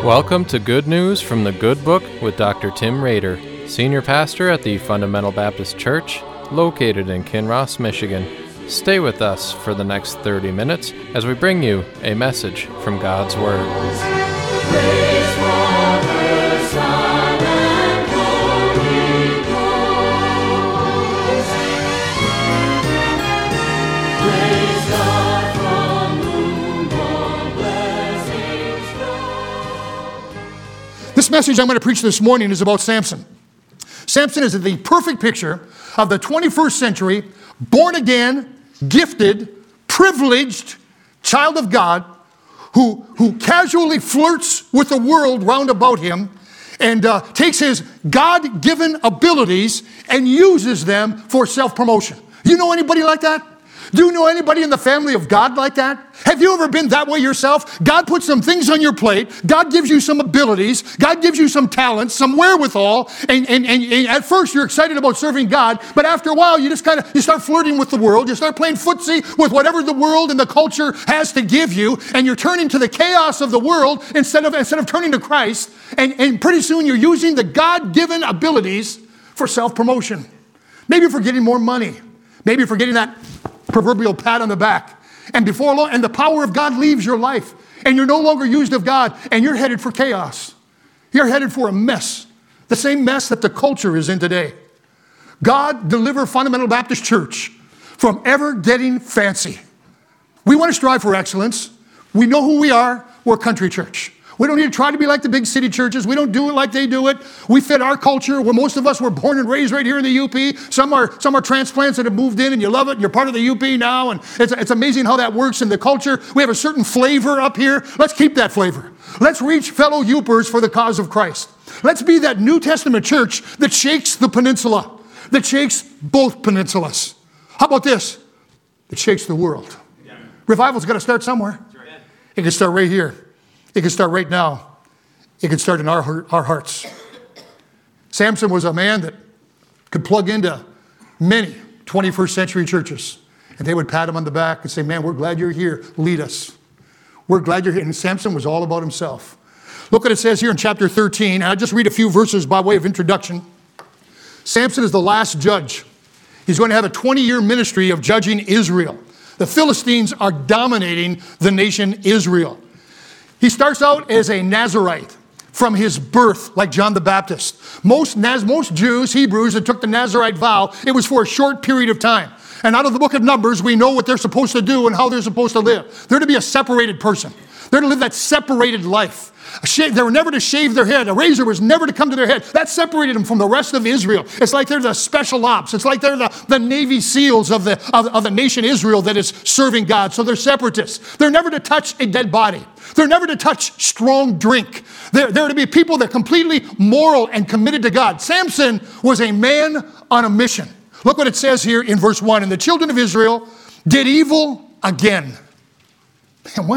Welcome to Good News from the Good Book with Dr. Tim Rader, Senior Pastor at the Fundamental Baptist Church, located in Kinross, Michigan. Stay with us for the next 30 minutes as we bring you a message from God's Word. This message I'm going to preach this morning is about Samson. Samson is the perfect picture of the 21st century, born again, gifted, privileged child of God who casually flirts with the world round about him and takes his God-given abilities and uses them for self-promotion. You know anybody like that? Do you know anybody in the family of God like that? Have you ever been that way yourself? God puts some things on your plate. God gives you some abilities. God gives you some talents, some wherewithal. And at first you're excited about serving God, but after a while you just you start flirting with the world. You start playing footsie with whatever the world and the culture has to give you, and you're turning to the chaos of the world instead of turning to Christ. And pretty soon you're using the God-given abilities for self-promotion. Maybe for getting more money. Maybe for getting that proverbial pat on the back. And before long, and the power of God leaves your life, and you're no longer used of God, and you're headed for chaos. You're headed for a mess. The same mess that the culture is in today. God deliver Fundamental Baptist Church from ever getting fancy. We want to strive for excellence. We know who we are. We're a country church. We don't need to try to be like the big city churches. We don't do it like they do it. We fit our culture, where most of us were born and raised right here in the UP. Some are transplants that have moved in and you love it. You're part of the UP now, and it's amazing how that works in the culture. We have a certain flavor up here. Let's keep that flavor. Let's reach fellow Upers for the cause of Christ. Let's be that New Testament church that shakes the peninsula, that shakes both peninsulas. How about this? That shakes the world. Yeah. Revival's got to start somewhere. Right. It can start right here. It can start right now. It can start in our hearts. Samson was a man that could plug into many 21st century churches. And they would pat him on the back and say, man, we're glad you're here. Lead us. We're glad you're here. And Samson was all about himself. Look what it says here in chapter 13. And I'll just read a few verses by way of introduction. Samson is the last judge. He's going to have a 20-year ministry of judging Israel. The Philistines are dominating the nation Israel. He starts out as a Nazirite from his birth, like John the Baptist. Most Jews, Hebrews, that took the Nazirite vow, it was for a short period of time. And out of the book of Numbers, we know what they're supposed to do and how they're supposed to live. They're to be a separated person. They're to live that separated life. They were never to shave their head. A razor was never to come to their head. That separated them from the rest of Israel. It's like they're the special ops. It's like they're the Navy SEALs of the nation Israel that is serving God. So they're separatists. They're never to touch a dead body. They're never to touch strong drink. They're to be people that are completely moral and committed to God. Samson was a man on a mission. Look what it says here in verse 1. And the children of Israel did evil again. Man,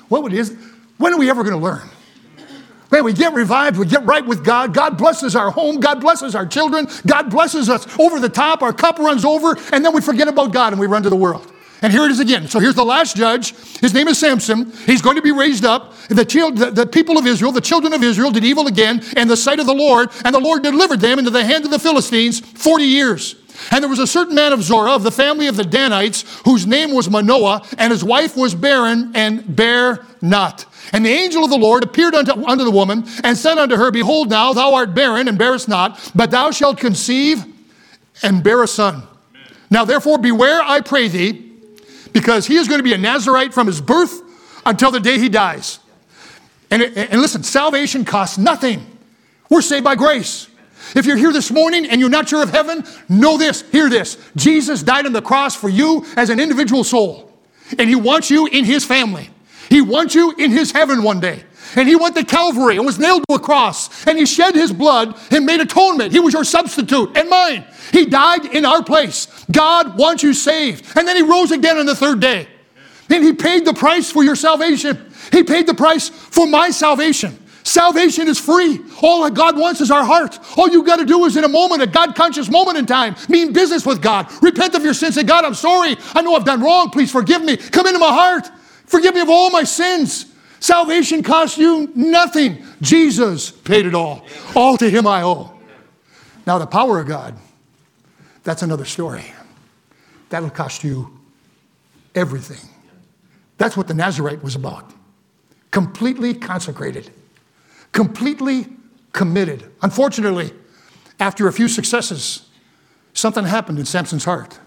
when are we ever going to learn? Man, we get revived, we get right with God. God blesses our home. God blesses our children. God blesses us over the top. Our cup runs over, and then we forget about God and we run to the world. And here it is again. So here's the last judge. His name is Samson. He's going to be raised up. The people of Israel, the children of Israel, did evil again in the sight of the Lord, and the Lord delivered them into the hand of the Philistines 40 years. And there was a certain man of Zorah, of the family of the Danites, whose name was Manoah, and his wife was barren and bare not. And the angel of the Lord appeared unto the woman, and said unto her, Behold now, thou art barren, and bearest not, but thou shalt conceive, and bear a son. Amen. Now therefore beware, I pray thee, because he is going to be a Nazirite from his birth until the day he dies. And listen, salvation costs nothing. We're saved by grace. If you're here this morning and you're not sure of heaven, know this, hear this. Jesus died on the cross for you as an individual soul. And he wants you in his family. He wants you in his heaven one day. And he went to Calvary and was nailed to a cross. And he shed his blood and made atonement. He was your substitute and mine. He died in our place. God wants you saved. And then he rose again on the third day. And he paid the price for your salvation. He paid the price for my salvation. Salvation is free. All that God wants is our heart. All you got to do is in a moment, a God-conscious moment in time, mean business with God. Repent of your sins. Say, God, I'm sorry. I know I've done wrong. Please forgive me. Come into my heart. Forgive me of all my sins. Salvation costs you nothing. Jesus paid it all. All to him I owe. Now the power of God, that's another story. That'll cost you everything. That's what the Nazirite was about. Completely consecrated. Completely committed. Unfortunately, after a few successes, something happened in Samson's heart.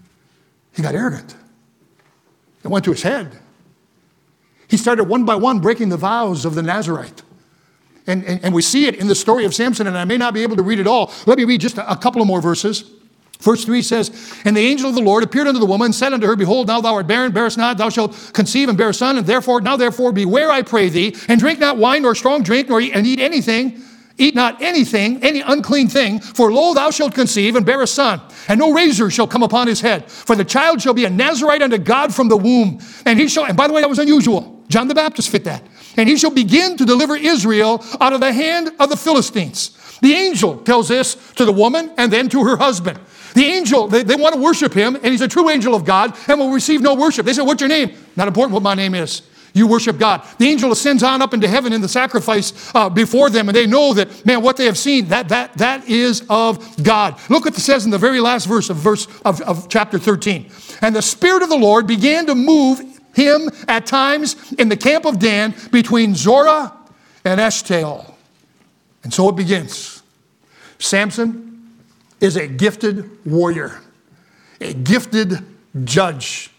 He got arrogant. It went to his head. He started one by one breaking the vows of the Nazirite. And we see it in the story of Samson, and I may not be able to read it all. Let me read just a couple of more verses. Verse 3 says, And the angel of the Lord appeared unto the woman, and said unto her, Behold, now thou art barren, bearest not, thou shalt conceive and bear a son, and therefore beware, I pray thee, and drink not wine nor strong drink, and eat anything. Eat not anything, any unclean thing, for lo, thou shalt conceive and bear a son, and no razor shall come upon his head. For the child shall be a Nazirite unto God from the womb. And by the way, that was unusual. John the Baptist fit that. And he shall begin to deliver Israel out of the hand of the Philistines. The angel tells this to the woman and then to her husband. The angel, they want to worship him, and he's a true angel of God, and will receive no worship. They say, what's your name? Not important what my name is. You worship God. The angel ascends on up into heaven in the sacrifice before them, and they know that, man, what they have seen, that is of God. Look what it says in the very last verse of chapter 13. And the Spirit of the Lord began to move him at times in the camp of Dan between Zorah and Eshtaol. And so it begins. Samson is a gifted warrior, a gifted judge.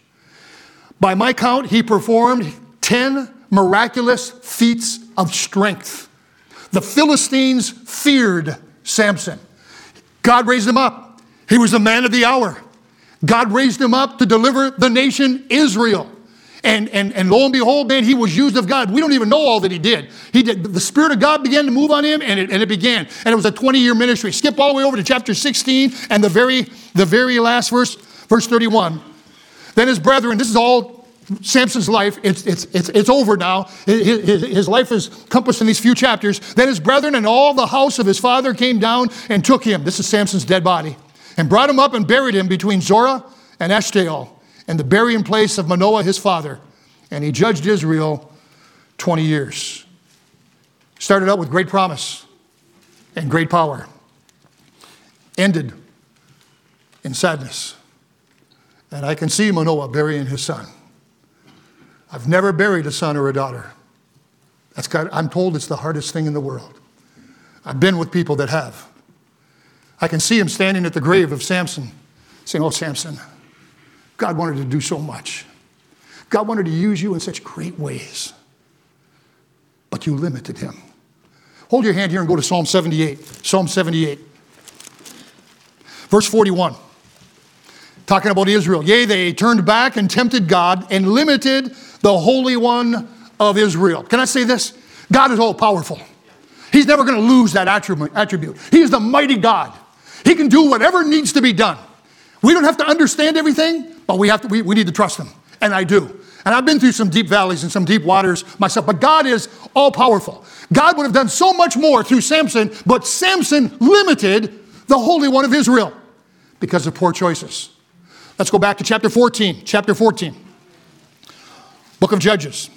By my count, he performed 10 miraculous feats of strength. The Philistines feared Samson. God raised him up. He was the man of the hour. God raised him up to deliver the nation Israel. And lo and behold, man, he was used of God. We don't even know all that he did. The Spirit of God began to move on him, and it began. And it was a 20-year ministry. Skip all the way over to chapter 16 and the very last verse, verse 31. Then his brethren, this is all Samson's life, it's over now. His life is compassed in these few chapters. Then his brethren and all the house of his father came down and took him. This is Samson's dead body. And brought him up and buried him between Zorah and Eshtaol, and the burying place of Manoah his father. And he judged Israel 20 years. Started out with great promise and great power. Ended in sadness. And I can see Manoah burying his son. I've never buried a son or a daughter. I'm told it's the hardest thing in the world. I've been with people that have. I can see him standing at the grave of Samson, saying, oh, Samson, God wanted to do so much. God wanted to use you in such great ways, but you limited him. Hold your hand here and go to Psalm 78. Psalm 78. Verse 41. Talking about Israel. Yea, they turned back and tempted God and limited the Holy One of Israel. Can I say this? God is all powerful. He's never going to lose that attribute. He is the mighty God. He can do whatever needs to be done. We don't have to understand everything, but we need to trust him. And I do. And I've been through some deep valleys and some deep waters myself, but God is all powerful. God would have done so much more through Samson, but Samson limited the Holy One of Israel because of poor choices. Let's go back to chapter 14. Chapter 14. Book of Judges.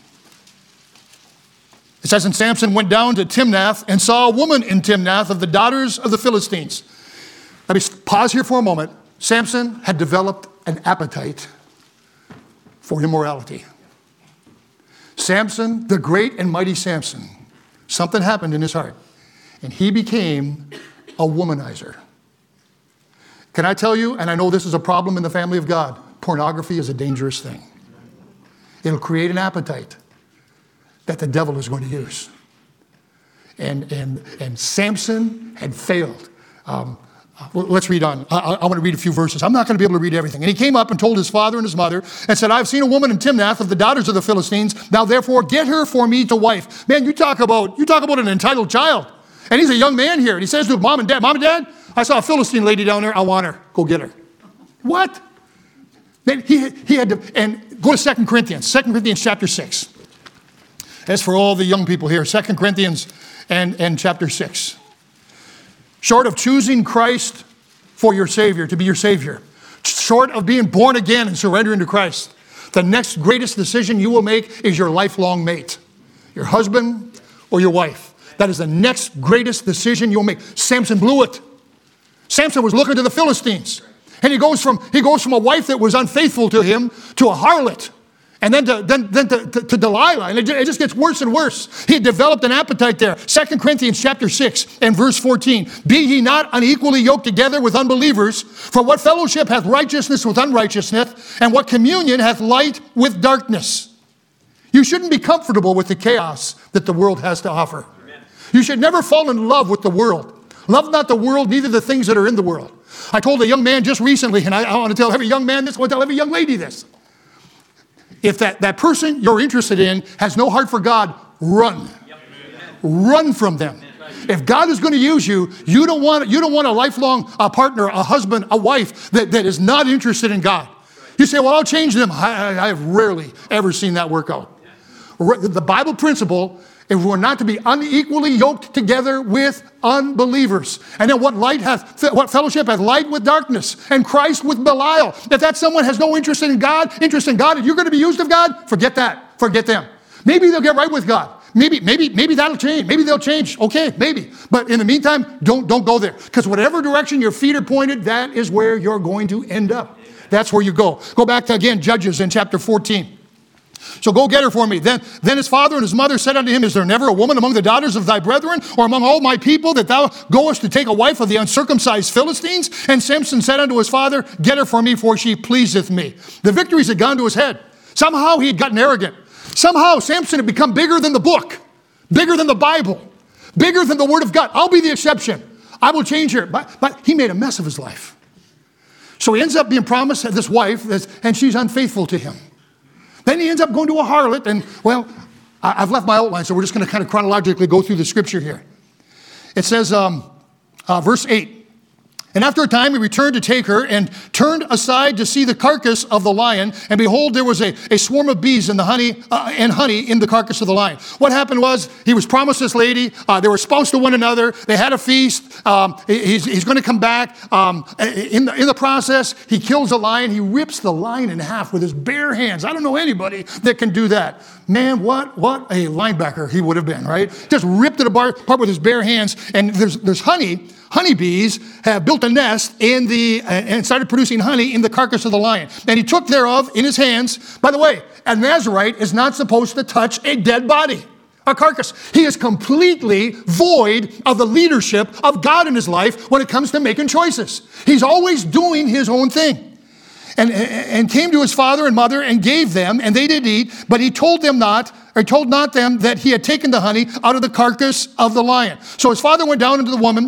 It says, and Samson went down to Timnath and saw a woman in Timnath of the daughters of the Philistines. Let me pause here for a moment. Samson had developed an appetite for immorality. Samson, the great and mighty Samson, something happened in his heart, and he became a womanizer. Can I tell you, and I know this is a problem in the family of God, pornography is a dangerous thing. It'll create an appetite that the devil is going to use. And Samson had failed. Let's read on. I want to read a few verses. I'm not going to be able to read everything. And he came up and told his father and his mother and said, I've seen a woman in Timnath of the daughters of the Philistines. Now therefore get her for me to wife. Man, you talk about an entitled child. And he's a young man here. And he says to Mom and Dad, I saw a Philistine lady down there. I want her. Go get her. What? Then he had to, and go to 2 Corinthians chapter 6. As for all the young people here, 2 Corinthians and chapter 6. Short of choosing Christ for your Savior, to be your Savior, short of being born again and surrendering to Christ, the next greatest decision you will make is your lifelong mate. your husband, or your wife. That is the next greatest decision you'll make. Samson blew it. Samson was looking to the Philistines. And he goes from a wife that was unfaithful to him to a harlot. And then to Delilah. And it just gets worse and worse. He had developed an appetite there. 2 Corinthians chapter 6 and verse 14. Be ye not unequally yoked together with unbelievers, for what fellowship hath righteousness with unrighteousness, and what communion hath light with darkness? You shouldn't be comfortable with the chaos that the world has to offer. You should never fall in love with the world. Love not the world, neither the things that are in the world. I told a young man just recently, and I want to tell every young man this, I want to tell every young lady this. If that person you're interested in has no heart for God, run. Run from them. If God is going to use you, you don't want a lifelong partner, a husband, a wife that is not interested in God. You say, well, I'll change them. I have rarely ever seen that work out. The Bible principle, if we're not to be unequally yoked together with unbelievers. And then what fellowship hath light with darkness, and Christ with Belial. If that someone has no interest in God, and you're going to be used of God, forget that. Forget them. Maybe they'll get right with God. Maybe that'll change. Maybe they'll change. Okay, maybe. But in the meantime, don't go there. Because whatever direction your feet are pointed, that is where you're going to end up. That's where you go. Go back to, again, Judges in chapter 14. So go get her for me. Then his father and his mother said unto him, is there never a woman among the daughters of thy brethren, or among all my people, that thou goest to take a wife of the uncircumcised Philistines? And Samson said unto his father, get her for me, for she pleaseth me. The victories had gone to his head. Somehow he had gotten arrogant. Somehow Samson had become bigger than the book, bigger than the Bible, bigger than the Word of God. I'll be the exception. I will change her. But he made a mess of his life. So he ends up being promised this wife, and she's unfaithful to him. Then he ends up going to a harlot, and, well, I've left my outline, so we're just going to kind of chronologically go through the scripture here. It says, verse 8, and after a time he returned to take her, and turned aside to see the carcass of the lion, and behold, there was a swarm of bees and honey in the carcass of the lion. What happened was, he was promised this lady, they were espoused to one another, they had a feast, he's going to come back. In the process, he kills the lion, he rips the lion in half with his bare hands. I don't know anybody that can do that. Man, what a linebacker he would have been, right? Just ripped it apart with his bare hands, and there's honey. Honeybees have built a nest and started producing honey in the carcass of the lion. And he took thereof in his hands. By the way, a Nazirite is not supposed to touch a dead body, a carcass. He is completely void of the leadership of God in his life when it comes to making choices. He's always doing his own thing. And came to his father and mother and gave them, and they did eat, but he told not them that he had taken the honey out of the carcass of the lion. So his father went down into the woman,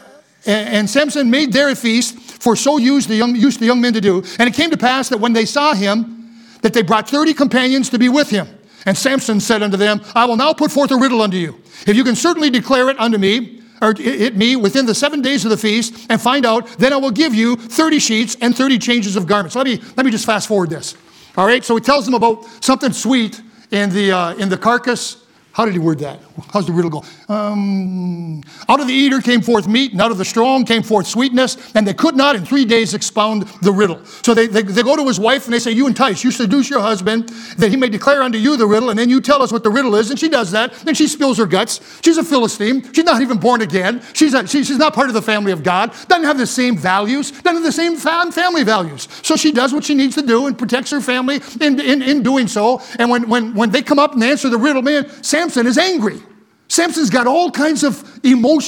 and Samson made there a feast, for so used the young men to do. And it came to pass that when they saw him, that they brought 30 companions to be with him. And Samson said unto them, I will now put forth a riddle unto you. If you can certainly declare it unto me, or me within the 7 days of the feast, and find out, then I will give you 30 sheets and 30 changes of garments. Let me just fast forward this. All right, so he tells them about something sweet in the carcass. How did he word that? How's the riddle go? Out of the eater came forth meat, and out of the strong came forth sweetness, and they could not in 3 days expound the riddle. So they go to his wife, and they say, you entice, you seduce your husband, that he may declare unto you the riddle, and then you tell us what the riddle is. And she does that, then she spills her guts. She's a Philistine. She's not even born again. She's not part of the family of God. Doesn't have the same values. Doesn't have the same family values. So she does what she needs to do and protects her family in doing so. And when they come up and answer the riddle, man, Samson is angry. Samson's got all kinds of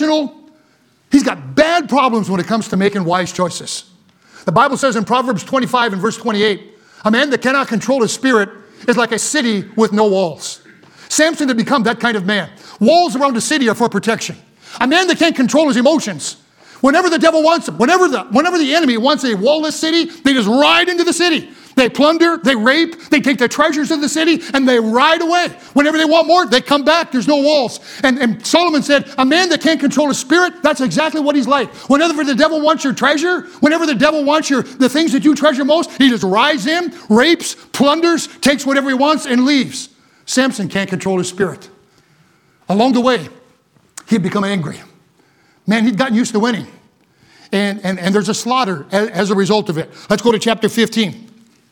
he's got bad problems when it comes to making wise choices. The Bible says in Proverbs 25 and verse 28, a man that cannot control his spirit is like a city with no walls. Samson had become that kind of man. Walls around a city are for protection. A man that can't control his emotions. Whenever the devil wants him, whenever the enemy wants a wallless city, they just ride into the city. They plunder, they rape, they take the treasures of the city, and they ride away. Whenever they want more, they come back. There's no walls. And Solomon said, a man that can't control his spirit, that's exactly what he's like. Whenever the devil wants your treasure, whenever the devil wants the things that you treasure most, he just rides in, rapes, plunders, takes whatever he wants, and leaves. Samson can't control his spirit. Along the way, he'd become angry. Man, he'd gotten used to winning. And there's a slaughter as a result of it. Let's go to chapter 15.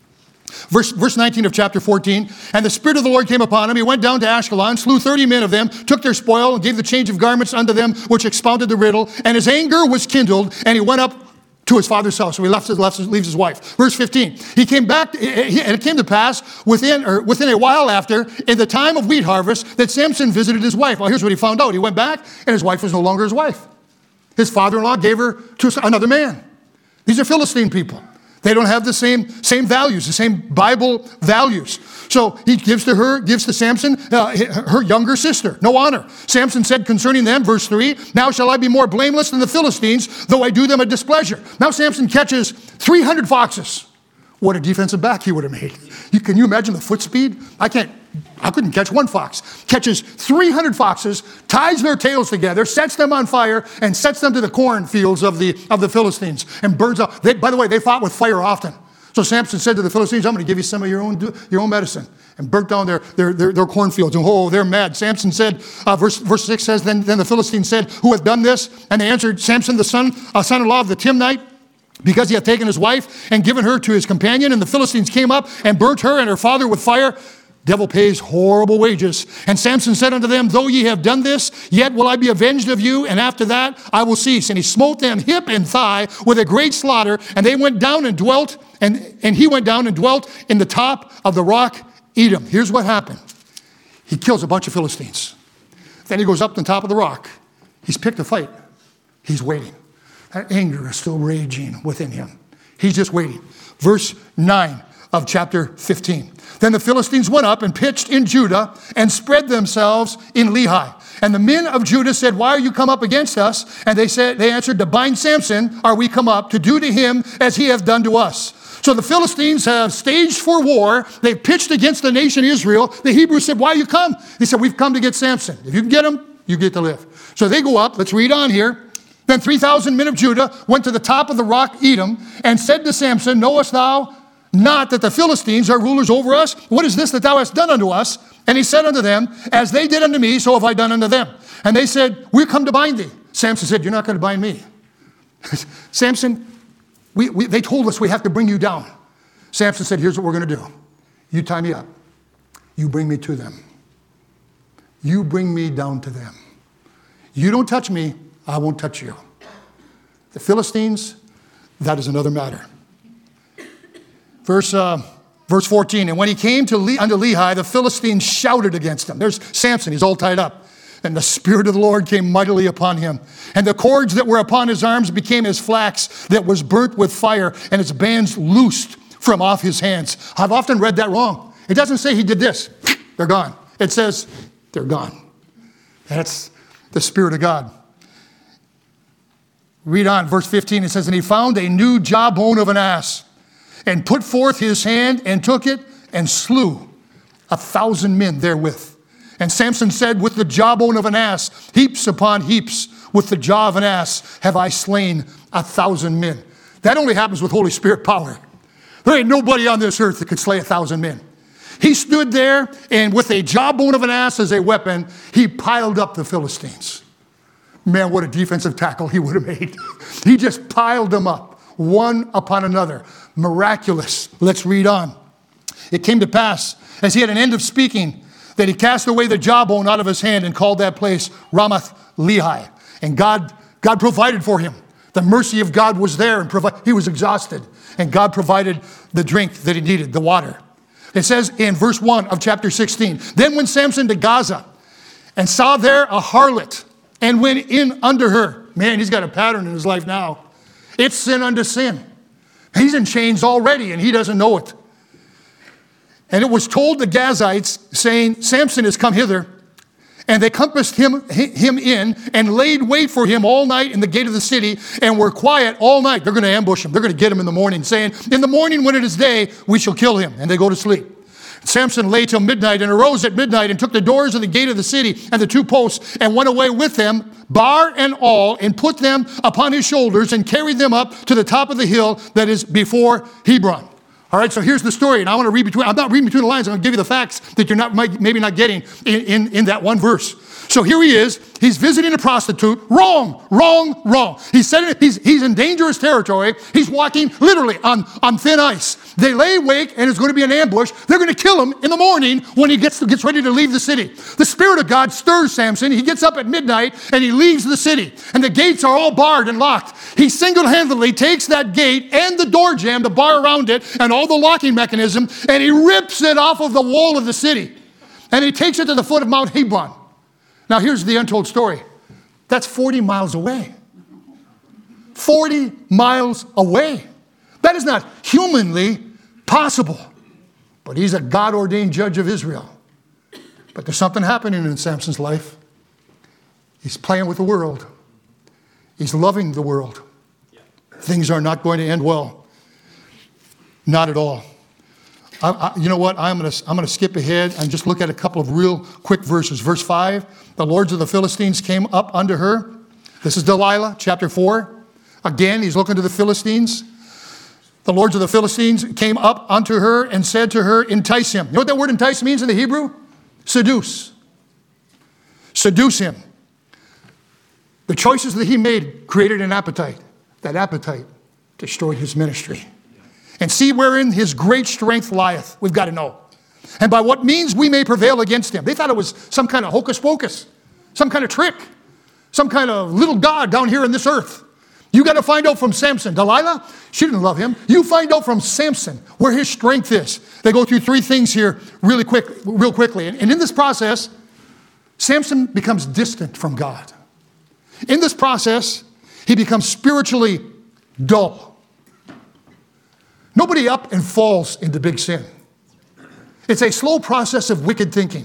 Verse 19 of chapter 14, and the Spirit of the Lord came upon him. He went down to Ashkelon, slew 30 men of them, took their spoil, and gave the change of garments unto them, which expounded the riddle. And his anger was kindled, and he went up to his father's house. So he leaves his wife. Verse 15, he came back, and it came to pass within a while after, in the time of wheat harvest, that Samson visited his wife. Well, here's what he found out. He went back, and his wife was no longer his wife. His father-in-law gave her to another man. These are Philistine people. They don't have the same values, the same Bible values. So he gives to Samson, her younger sister, no honor. Samson said concerning them, verse 3, now shall I be more blameless than the Philistines, though I do them a displeasure. Now Samson catches 300 foxes. What a defensive back he would have made. Can you imagine the foot speed? I couldn't catch one fox. Catches 300 foxes, ties their tails together, sets them on fire, and sets them to the cornfields of the Philistines and burns up. By the way, they fought with fire often. So Samson said to the Philistines, I'm going to give you some of your own medicine, and burnt down their cornfields. And they're mad. Samson said, verse 6 says, then the Philistines said, who hath done this? And they answered, Samson, the son-in-law of the Timnite, because he had taken his wife and given her to his companion. And the Philistines came up and burnt her and her father with fire. Devil pays horrible wages. And Samson said unto them, though ye have done this, yet will I be avenged of you, and after that I will cease. And he smote them hip and thigh with a great slaughter, and they went down and dwelt, and he went down and dwelt in the top of the rock Edom. Here's what happened. He kills a bunch of Philistines. Then he goes up to the top of the rock. He's picked a fight. He's waiting. That anger is still raging within him. He's just waiting. Verse 9 of chapter 15. Then the Philistines went up and pitched in Judah and spread themselves in Lehi. And the men of Judah said, why are you come up against us? And they answered, to bind Samson are we come up, to do to him as he hath done to us. So the Philistines have staged for war. They've pitched against the nation Israel. The Hebrews said, why you come? They said, we've come to get Samson. If you can get him, you get to live. So they go up. Let's read on here. Then 3,000 men of Judah went to the top of the rock Edom and said to Samson, knowest thou not that the Philistines are rulers over us? What is this that thou hast done unto us? And he said unto them, as they did unto me, so have I done unto them. And they said, we come to bind thee. Samson said, you're not going to bind me. Samson, they told us we have to bring you down. Samson said, here's what we're going to do. You tie me up. You bring me to them. You bring me down to them. You don't touch me, I won't touch you. The Philistines, that is another matter. Verse 14, and when he came unto Lehi, the Philistines shouted against him. There's Samson, he's all tied up. And the Spirit of the Lord came mightily upon him. And the cords that were upon his arms became as flax that was burnt with fire, and its bands loosed from off his hands. I've often read that wrong. It doesn't say he did this. They're gone. It says they're gone. That's the Spirit of God. Read on, verse 15, it says, and he found a new jawbone of an ass, and put forth his hand, and took it, and slew 1,000 men therewith. And Samson said, with the jawbone of an ass, heaps upon heaps, with the jaw of an ass, have I slain 1,000 men. That only happens with Holy Spirit power. There ain't nobody on this earth that could slay 1,000 men. He stood there, and with a jawbone of an ass as a weapon, he piled up the Philistines. Man, what a defensive tackle he would have made. He just piled them up, one upon another. Miraculous. Let's read on. It came to pass, as he had an end of speaking, that he cast away the jawbone out of his hand and called that place Ramath Lehi. And God provided for him. The mercy of God was there, and he was exhausted. And God provided the drink that he needed, the water. It says in verse 1 of chapter 16, then went Samson to Gaza and saw there a harlot, and went in under her. Man, he's got a pattern in his life now. It's sin unto sin. He's in chains already, and he doesn't know it. And it was told the Gazites, saying, Samson is come hither. And they compassed him in, and laid wait for him all night in the gate of the city, and were quiet all night. They're going to ambush him. They're going to get him in the morning, saying, in the morning when it is day, we shall kill him. And they go to sleep. Samson lay till midnight, and arose at midnight, and took the doors of the gate of the city and the two posts, and went away with them, bar and all, and put them upon his shoulders, and carried them up to the top of the hill that is before Hebron. All right, so here's the story, and I want to read between. I'm not reading between the lines. I'm going to give you the facts that you're maybe not getting in that one verse. So here he is. He's visiting a prostitute. Wrong, wrong, wrong. He's in dangerous territory. He's walking literally on thin ice. They lay wake, and it's going to be an ambush. They're going to kill him in the morning when he gets ready to leave the city. The Spirit of God stirs Samson. He gets up at midnight, and he leaves the city. And the gates are all barred and locked. He single-handedly takes that gate and the door jamb, the bar around it, and all the locking mechanism, and he rips it off of the wall of the city. And he takes it to the foot of Mount Hebron. Now, here's the untold story. That's 40 miles away. 40 miles away. That is not humanly possible. But he's a God-ordained judge of Israel. But there's something happening in Samson's life. He's playing with the world. He's loving the world. Things are not going to end well. Not at all. You know what? I'm going to skip ahead and just look at a couple of real quick verses. Verse 5, the lords of the Philistines came up unto her. This is Delilah, chapter 4. Again, he's looking to the Philistines. The lords of the Philistines came up unto her and said to her, entice him. You know what that word entice means in the Hebrew? Seduce. Seduce him. The choices that he made created an appetite. That appetite destroyed his ministry. And see wherein his great strength lieth. We've got to know. And by what means we may prevail against him. They thought it was some kind of hocus pocus, some kind of trick, some kind of little god down here in this earth. You got to find out from Samson. Delilah, she didn't love him. You find out from Samson where his strength is. They go through three things here real quickly. And in this process, Samson becomes distant from God. In this process, he becomes spiritually dull. Nobody up and falls into big sin. It's a slow process of wicked thinking.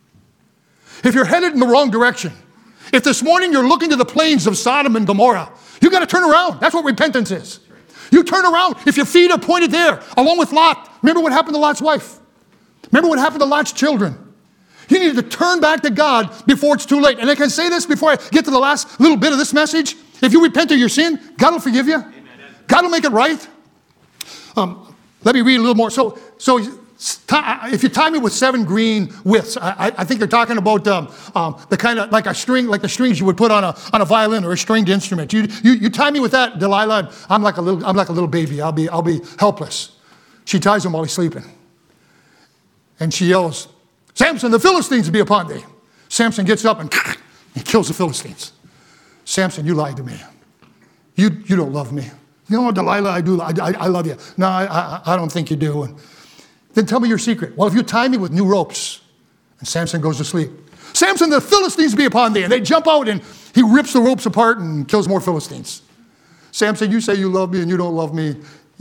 If you're headed in the wrong direction, if this morning you're looking to the plains of Sodom and Gomorrah, you got to turn around. That's what repentance is. You turn around. If your feet are pointed there, along with Lot, remember what happened to Lot's wife? Remember what happened to Lot's children? You need to turn back to God before it's too late. And I can say this before I get to the last little bit of this message. If you repent of your sin, God will forgive you. Amen. God will make it right. Let me read a little more. So if you tie me with 7 green withs, I think they're talking about the kind of like a string, like the strings you would put on a violin or a stringed instrument. You tie me with that, Delilah. I'm like a little baby. I'll be helpless. She ties him while he's sleeping, and she yells, "Samson, the Philistines be upon thee." Samson gets up and he kills the Philistines. Samson, you lied to me. You don't love me. No, Delilah, I do. I love you. No, I don't think you do. And then tell me your secret. Well, if you tie me with new ropes. And Samson goes to sleep. Samson, the Philistines be upon thee. And they jump out and he rips the ropes apart and kills more Philistines. Samson, you say you love me and you don't love me.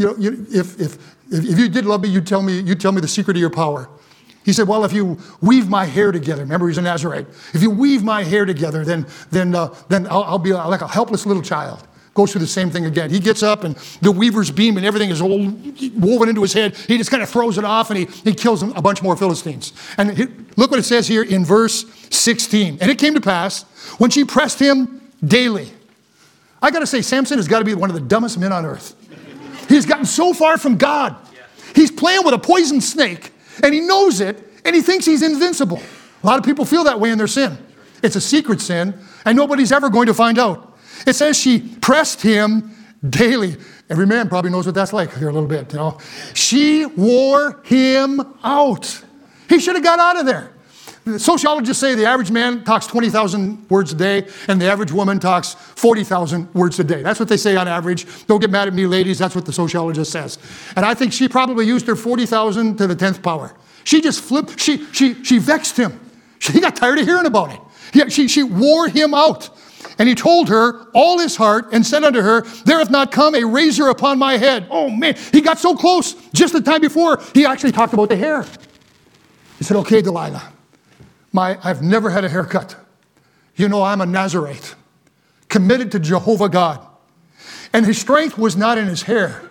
If you did love me, you'd tell me the secret of your power. He said, well, if you weave my hair together, remember he's a Nazarite. If you weave my hair together, then I'll be like a helpless little child. Goes through the same thing again. He gets up and the weaver's beam and everything is all woven into his head. He just kind of throws it off and he kills a bunch more Philistines. And look what it says here in verse 16. And it came to pass when she pressed him daily. I got to say, Samson has got to be one of the dumbest men on earth. He's gotten so far from God. He's playing with a poison snake and he knows it and he thinks he's invincible. A lot of people feel that way in their sin. It's a secret sin and nobody's ever going to find out. It says she pressed him daily. Every man probably knows what that's like here a little bit, you know. She wore him out. He should have got out of there. The sociologists say the average man talks 20,000 words a day and the average woman talks 40,000 words a day. That's what they say on average. Don't get mad at me, ladies. That's what the sociologist says. And I think she probably used her 40,000 to the 10th power. She just flipped. She vexed him. He got tired of hearing about it. She wore him out. And he told her all his heart and said unto her, there hath not come a razor upon my head. Oh, man. He got so close. Just the time before, he actually talked about the hair. He said, okay, Delilah, I've never had a haircut. You know, I'm a Nazarite, committed to Jehovah God. And his strength was not in his hair.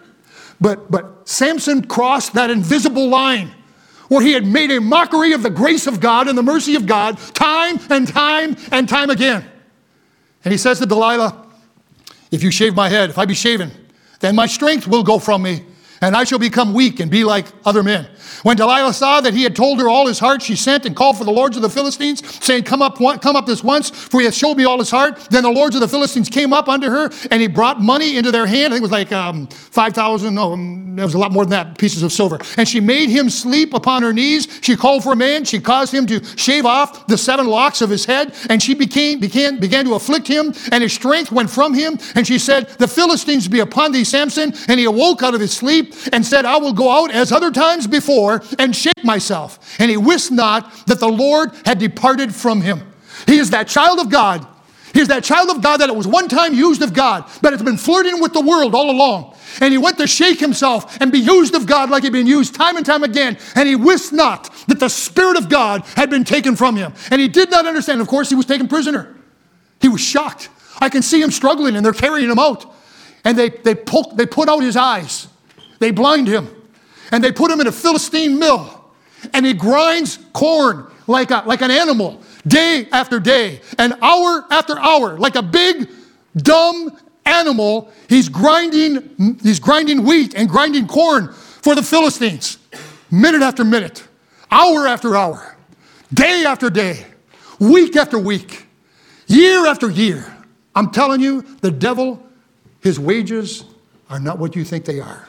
But Samson crossed that invisible line where he had made a mockery of the grace of God and the mercy of God time and time and time again. And he says to Delilah, if you shave my head, if I be shaven, then my strength will go from me, and I shall become weak and be like other men. When Delilah saw that he had told her all his heart, she sent and called for the lords of the Philistines, saying, come up this once, for he hath showed me all his heart. Then the lords of the Philistines came up unto her, and he brought money into their hand. I think it was like 5,000, it was a lot more than that, pieces of silver. And she made him sleep upon her knees. She called for a man. She caused him to shave off the 7 locks of his head, and she began to afflict him, and his strength went from him. And she said, the Philistines be upon thee, Samson. And he awoke out of his sleep and said, I will go out as other times before and shake myself. And he wist not that the Lord had departed from him. He is that child of God. He is that child of God that it was one time used of God, but it's been flirting with the world all along. And he went to shake himself and be used of God like he'd been used time and time again. And he wist not that the Spirit of God had been taken from him. And he did not understand. Of course, he was taken prisoner. He was shocked. I can see him struggling, and they're carrying him out. And they put out his eyes. They blind him. And they put him in a Philistine mill. And he grinds corn like an animal, day after day, and hour after hour, like a big, dumb animal. He's grinding wheat and grinding corn for the Philistines, minute after minute, hour after hour, day after day, week after week, year after year. I'm telling you, the devil, his wages are not what you think they are.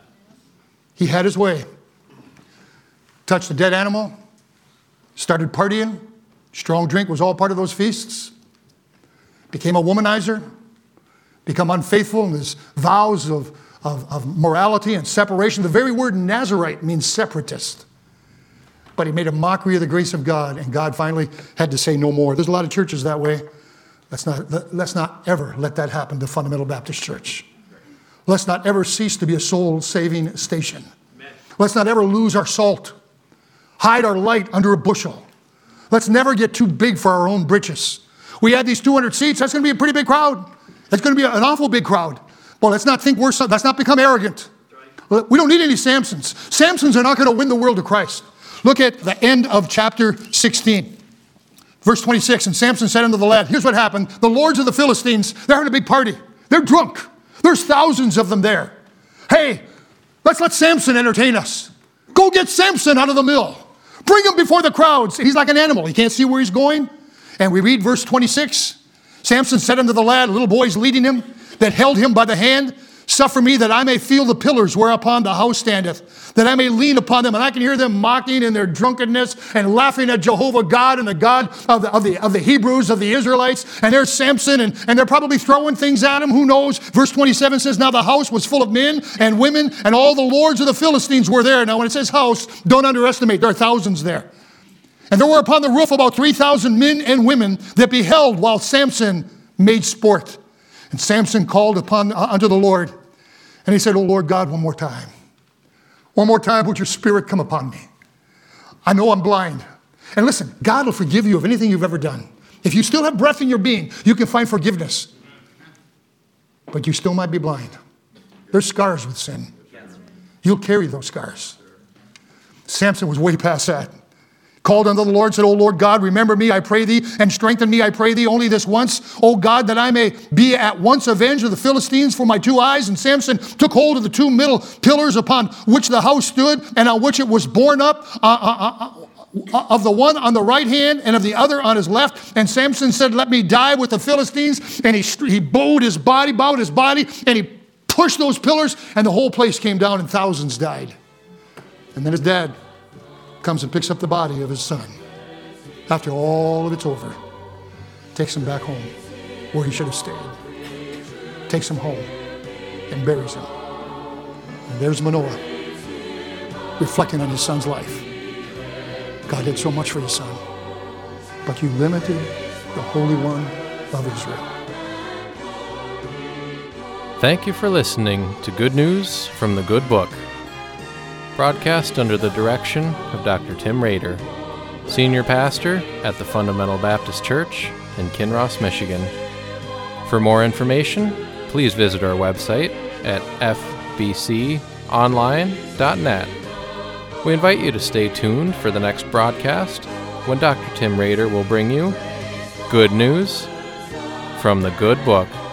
He had his way. Touched a dead animal, started partying. Strong drink was all part of those feasts. Became a womanizer. Become unfaithful in his vows of morality and separation. The very word Nazarite means separatist. But he made a mockery of the grace of God, and God finally had to say no more. There's a lot of churches that way. Let's not ever let that happen to Fundamental Baptist Church. Let's not ever cease to be a soul-saving station. Amen. Let's not ever lose our salt. Hide our light under a bushel. Let's never get too big for our own britches. We had these 200 seats. That's going to be a pretty big crowd. That's going to be an awful big crowd. Well, let's not think let's not become arrogant. We don't need any Samsons. Samsons are not going to win the world to Christ. Look at the end of chapter 16. Verse 26, and Samson said unto the lad, here's what happened. The lords of the Philistines, they're having a big party. They're drunk. There's thousands of them there. Hey, let's let Samson entertain us. Go get Samson out of the mill. Bring him before the crowds. He's like an animal. He can't see where he's going. And we read verse 26. Samson said unto the lad, little boys leading him, that held him by the hand, suffer me that I may feel the pillars whereupon the house standeth, that I may lean upon them. And I can hear them mocking in their drunkenness and laughing at Jehovah God and the God of the Hebrews, of the Israelites. And there's Samson, and they're probably throwing things at him. Who knows? Verse 27 says, now the house was full of men and women, and all the lords of the Philistines were there. Now when it says house, don't underestimate. There are thousands there. And there were upon the roof about 3,000 men and women that beheld while Samson made sport. And Samson called unto the Lord, and he said, O Lord God, one more time. One more time, would your Spirit come upon me? I know I'm blind. And listen, God will forgive you of anything you've ever done. If you still have breath in your being, you can find forgiveness. But you still might be blind. There's scars with sin. You'll carry those scars. Samson was way past that. Called unto the Lord, said, O Lord God, remember me, I pray thee, and strengthen me, I pray thee, only this once. O God, that I may be at once avenged of the Philistines for my 2 eyes. And Samson took hold of the 2 middle pillars upon which the house stood, and on which it was borne up, of the one on the right hand and of the other on his left. And Samson said, let me die with the Philistines. And he bowed his body, and he pushed those pillars, and the whole place came down, and thousands died. And then his dad comes and picks up the body of his son after all of it's over, takes him back home where he should have stayed, takes him home and buries him. And there's Manoah reflecting on his son's life. God did so much for his son, but you limited the Holy One of Israel. Thank you for listening to Good News from the Good Book, broadcast under the direction of Dr. Tim Rader, Senior Pastor at the Fundamental Baptist Church in Kinross, Michigan. For more information, please visit our website at fbconline.net. We invite you to stay tuned for the next broadcast when Dr. Tim Rader will bring you Good News from the Good Book.